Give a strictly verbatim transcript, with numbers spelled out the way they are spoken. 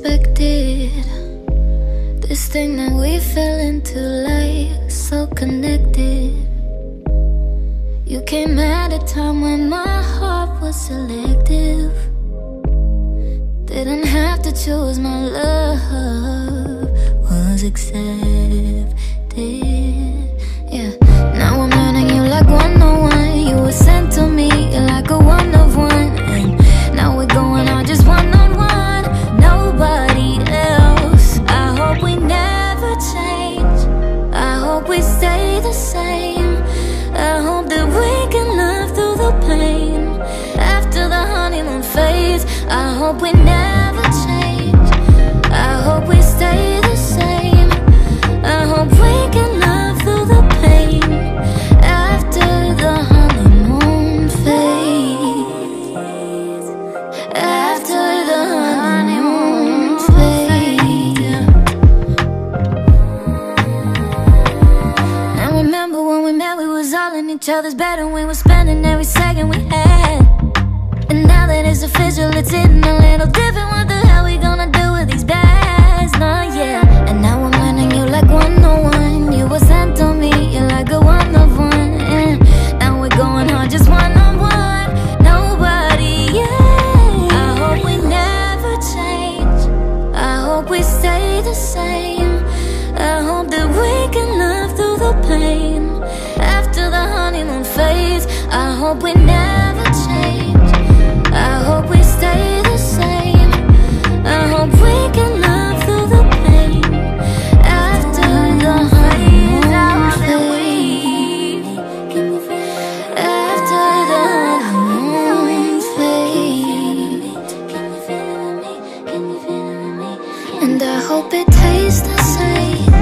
unexpected. This thing that we fell into, like so connected. You came at a time when my heart was selective. Didn't have to choose, my love was accepted. Yeah, now I'm learning you like one oh one. You were sent to me, you're like a one of one. And now we're going out just one on one, nobody else. I hope we never change, I hope we stay the same. I hope that we can love through the pain. After the honeymoon phase, I hope we never change, I hope we stay the same. I hope we can love through the pain. After the honeymoon phase, after the honeymoon phase. And remember when we met, we was all in each other's bed, and we were spending every second we had. And now that it's official, it's hitting a little different. What the hell we gonna do with these bags? Nah, yeah. And now I'm learning you like one oh one. You were sent to me, you're like a one of one. And now we're going hard just one on one, nobody, yeah. I hope we never change, I hope we stay the same. I hope that we can love through the pain. After the honeymoon phase, I hope we never change, I hope we stay the same. I hope we can love through the pain. After the honeymoon phase, after the honeymoon phase. And I hope it tastes the same.